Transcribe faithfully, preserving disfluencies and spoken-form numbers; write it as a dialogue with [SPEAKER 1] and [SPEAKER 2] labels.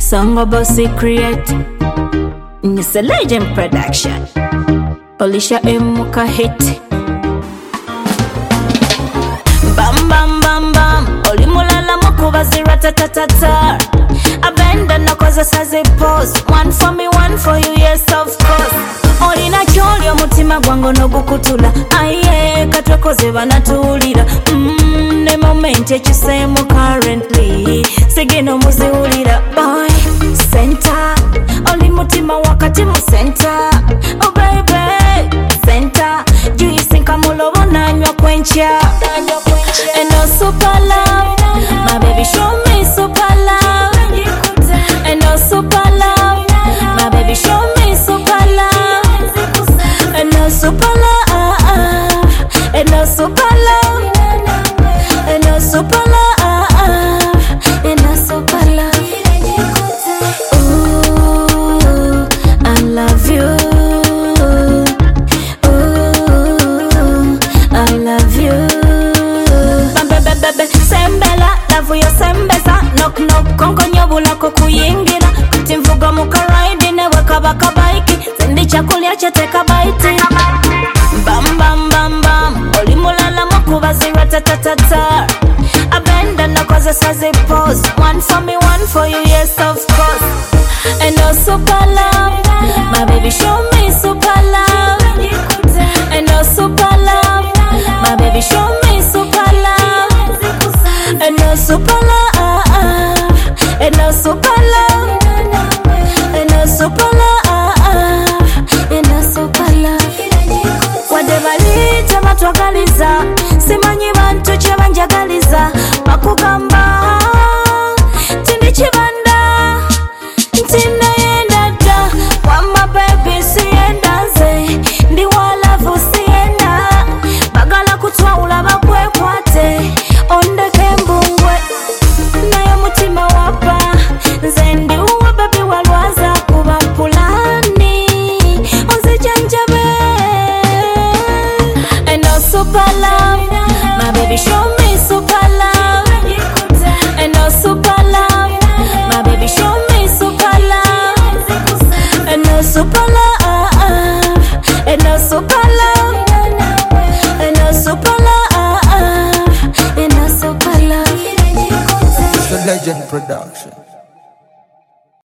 [SPEAKER 1] Song about secret. It's a legend production. Alicia Emuka hit. Bam bam bam bam. Olimulala mukuba zira ta ta ta ta. Abenda na koza saze pose. One for me, one for you, yes of course. Olina kyoli omutima gwango no gukutula. Aye katwekoze banatulira. Mmm ne moment ekisemu currently. Sigeno muziulira boy. Center. Oli mutima wakati mu center. Oh baby. Center. Juisinka mulobo nanywa kwencha. And no super love. My baby show me super love. And no super love. My baby show me super love. And no super love. And no super love. And no super love. And no super love. Ooh, I love you. Ooh, I love you. Bebe bebe sembela, love yo sembesa. Knock knock konko nyobula kukuyingira. Timvuga mukaraidi newe kabaka baiki. Zendi chakulia cheteka baiti. Bam bam bam bam. Olimulala mukuba zira ta ta ta ta. Abenda na koza saze pose. One for me, one for you, yes of course. And no super love. My baby show me super love. And no super love. My baby show me super love. And no super love. And no super love. And no super love. And no super love. Wadebalita matwagaliza. Simanyi bantu kye banjagaliza. Bakugamba tindi kibanda. Ntina yenda da. Wama baby siyenda nze. Ndi walavu siyenda. Bagala kutwawula bakwekwate. Ondeke mbungwe. Nayo mutima wapa. Nze ndi uwa baby walwaza kuba pulani. Onzijanjabe. And no super love. My baby show me super love. And no super love. My baby show me super love. And no super love. And no super love. And no super love. And no super love.
[SPEAKER 2] It's a legend production.